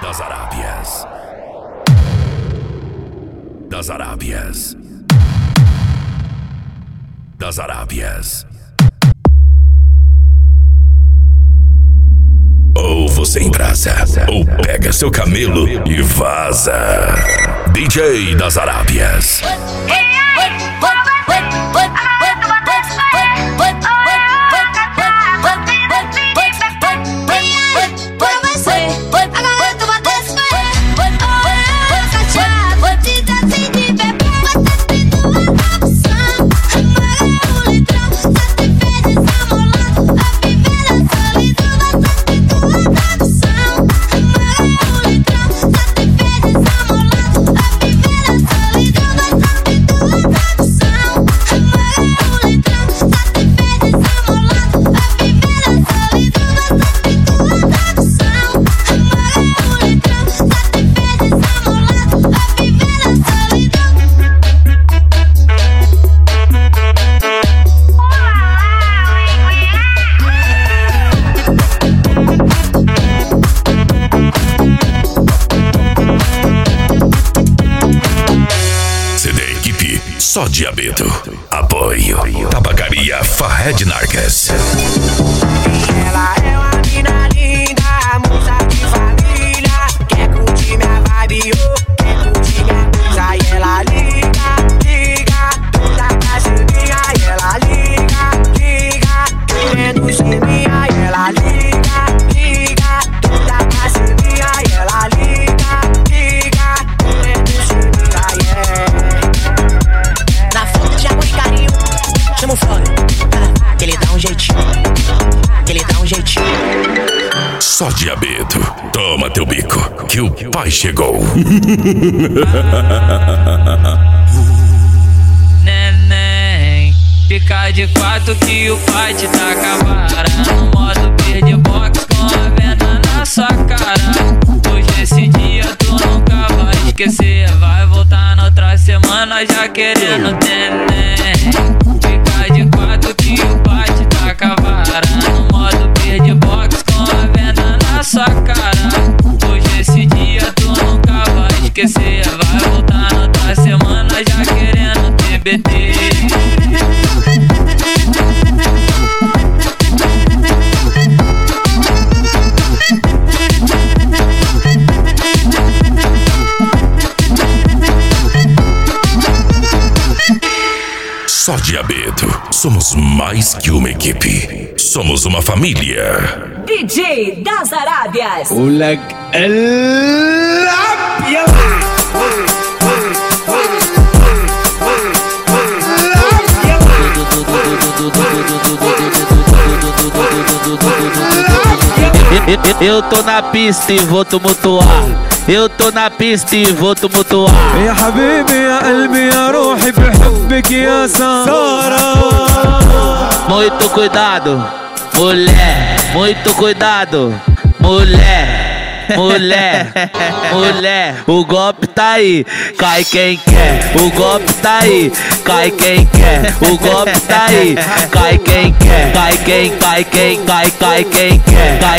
das Arábias. Das Arábias. Das Arábias. Ou você embrasa, ou pega seu camelo e vaza. DJ das Arábias. Só Diabeto. Apoio Tabacaria Fahed Nargas. Ela é uma mina linda, moça de família. Quer curtir minha vibe, quer curtir minha coisa. E ela liga, toda pra cima. E ela liga, querendo ser minha. E ela liga, toda pra cima. E ela liga, querendo ser minha. Yeah. Chama o fone, que ele dá um jeitinho, que ele dá um jeitinho. Só Diabeto, toma teu bico, que o pai chegou. Neném, fica de quatro que o pai te dá cavara. No modo bird box com a venda na sua cara. Hoje esse dia tu nunca vai esquecer. Vai voltar na outra semana já querendo neném. Fica de quatro que o pai te dá cavara. No modo bird box com a venda na sua cara. Hoje esse dia tu nunca vai esquecer. Vai voltar na outra semana já querendo TBT. Só Diabeto, somos mais que uma equipe. Somos uma família. DJ das Arábias. ولك العب يلا Eu tô na pista e vou tumultuar. Eu tô na pista e vou tumultuar. يا حبيبي يا قلبي يا روحي بحبك يا سارة. Muito cuidado, mulher. Muito cuidado, mulher. Mulher, mulher, o golpe tá aí, cai quem quer. O golpe tá aí, cai quem quer. O golpe tá aí, cai quem quer. Cai quem quem quer. Cai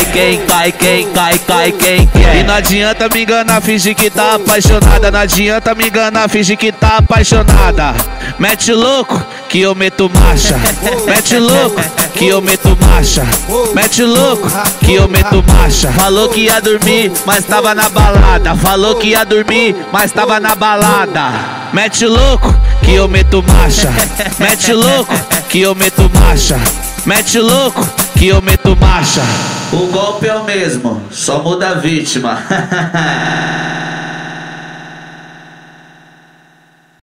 quem quer. E não adianta me enganar, fingir que tá apaixonada. Não adianta me enganar, fingir que tá apaixonada. Mete louco que eu meto marcha. Mete louco que eu meto marcha. Mete louco que eu meto marcha. Falou que ia dormir, mas tava na balada. Falou que ia dormir, mas tava na balada. Mete louco que eu meto marcha. Mete louco que eu meto marcha. Mete louco que eu meto marcha. O golpe é o mesmo, só muda a vítima.